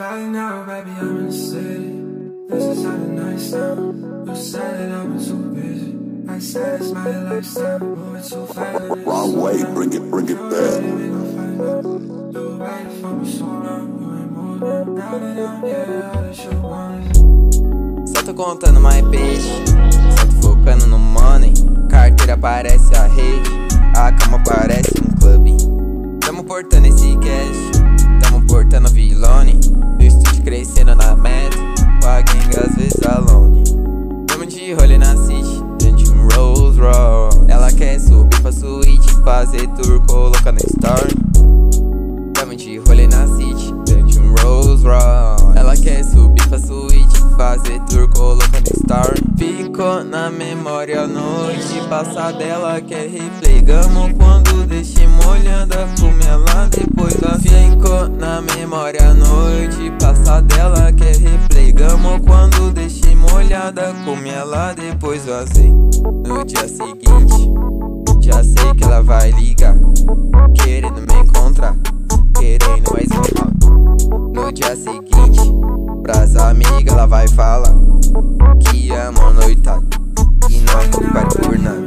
Right now, baby, I'm in the city. This is how the night sound. You said that I've been too busy. I said it's my lifestyle. Moving too fast. Wrong way, bring it back. We gon' find out. You waited for me so long. You ain't moving. Now that I'm here, all that you want. Só tô contando mais peixe, só tô focando no money. Carteira parece a rede, a cama parece um clube. Tamo portando esse cash, tamo portando vilone. Do estúdio crescendo na meta, com a gang às vezes alone. Tamo de rolê na city, dentro de um Rolls Royce. Ela quer subir pra suíte, fazer tour, colocar no story. Tamo de rolê na city, dentro de um Rolls Royce. Ela quer subir pra suíte, fazer tour, colocar no story. Ficou na memória a noite passada, ela quer replay. Gamo quando deixemos olhando a comer lá depois da. Ficou na memória a noite passada, ela quer replay. Gamo quando deixemos olhada, comer lá depois vazei. No dia seguinte, já sei que ela vai ligar, querendo me encontrar, querendo mais um. No dia seguinte, pras amigas ela vai falar que ama a noitada e não compare por nada.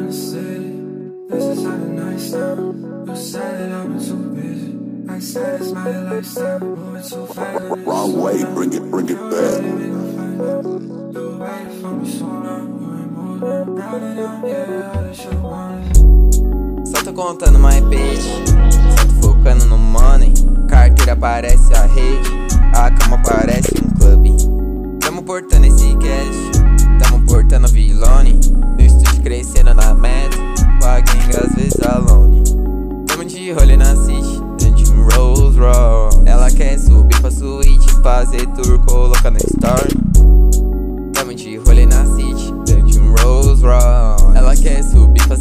This is how the night sound. You said that I've been too busy. I said it's my lifestyle. Moving too fast. Wrong way, bring it back. We gon' find out. You waited for me so long. You ain't moving. Now that I'm here, all that you want. Só tô contando mais peixe, só tô focando no money. Carteira parece a rede, a cama parece um clube. Tamo portando esse cash, tamo portando vilone. Do estúdio crescendo na meta, com a gang às vezes alone. Tamo de rolê na city, dentro de um Rolls Royce. Ela quer subir pra suíte, fazer tour, colocar no story. Tamo de rolê na city, dentro de um Rolls Royce. Ela quer subir pra